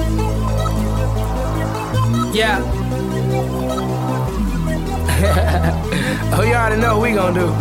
Yeah. Oh, you already know what we gon' do.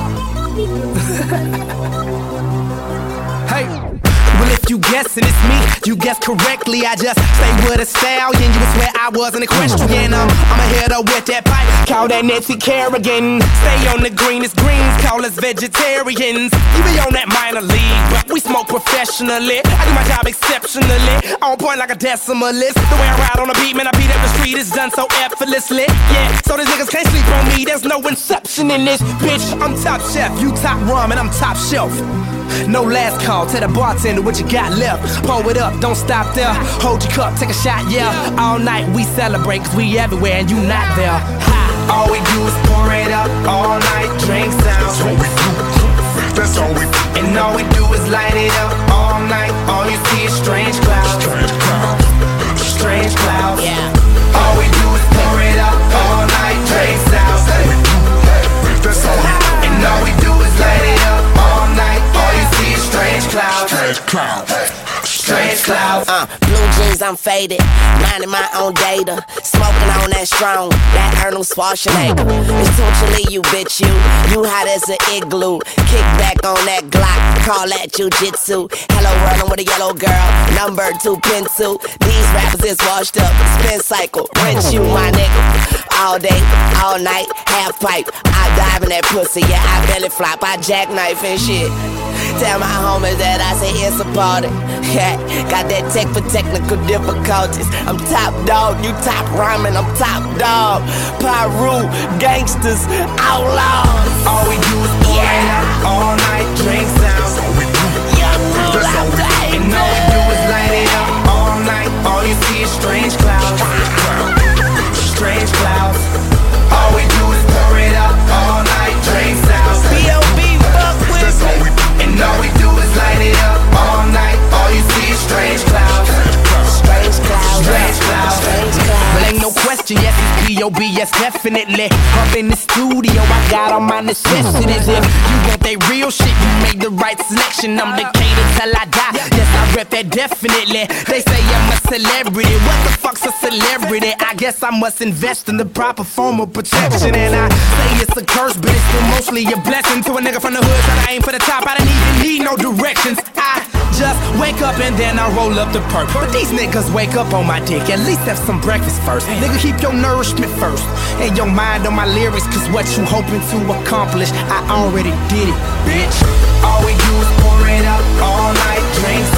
Hey. Well, if you guessing it's me, you guessed correctly. I just stay with a stallion. You would swear I was an equestrian. I'ma hit her with that pipe, call that Nancy Kerrigan. Stay on the greenest greens, call us vegetarians. You be on that minor league, but we smoke professionally. I do my job exceptionally, on point like a decimalist. The way I ride on the beat, man, I beat up the street, it's done so effortlessly. Yeah, so these niggas can't sleep on me, there's no inception in this bitch. I'm top chef, you top ramen, I'm top shelf. No last call, tell the bartender what you got left. Pour it up, don't stop there. Hold your cup, take a shot, yeah. All night we celebrate, cause we everywhere and you not there. Ha. All we do is pour it up, all night drink sounds. That's all we do, that's all we do. And all we do is light it up, all night. All you see is strange clouds. Strange clouds. Strange clouds. Yeah. All we do is pour it up, all night drink sounds. That's all we do. And all we do is light it up, all night. All you see is strange clouds. Strange clouds. Strange clouds. Blue jeans, I'm faded, minding my own data, smoking on that strong, that Arnold Schwarzenegger. Essentially, you bitch, you hot as an igloo. Kick back on that Glock, call that jujitsu. Hello, running with a yellow girl, number 2 pencil. These rappers is washed up, spin cycle, rinse you, my nigga. All day, all night, half pipe. I dive in that pussy, yeah, I belly flop, I jackknife and shit. Tell my homies that I say it's a party. Yeah, got that tech for technical difficulties. I'm top dog, you top ramen, I'm top dog. Pyru, gangsters, outlaws. All we do is pour it up, all night drink sounds. That's all we do. Young That's all we do. And all we do is light it up, all night. All you see is strange clouds. Strange clouds. All we do is pour it up, all night drink sounds. B.O.B. fuck with That's all we do. And all we do is light it up, all night. All you see is strange clouds. strange clouds, Strange clouds. strange clouds. Well, ain't no question, yes, it's B.O.B., yes, definitely. Up in the studio, I got all my necessities. If you want that real shit, you make the right selection. I'm Decatur till I die, yes, I rep that definitely. They say I'm a celebrity, what the fuck's a celebrity? I guess I must invest in the proper form of protection. And I say it's a curse, but it's still mostly a blessing. To a nigga from the hood, try to aim for the top, I don't even need no directions. I just wake up and then I roll up the perk. But these niggas wake up on my dick, at least have some breakfast first. Nigga, keep your nourishment first, and your mind on my lyrics, cause what you hoping to accomplish, I already did it, bitch. All we do is pour it up, all night, drinks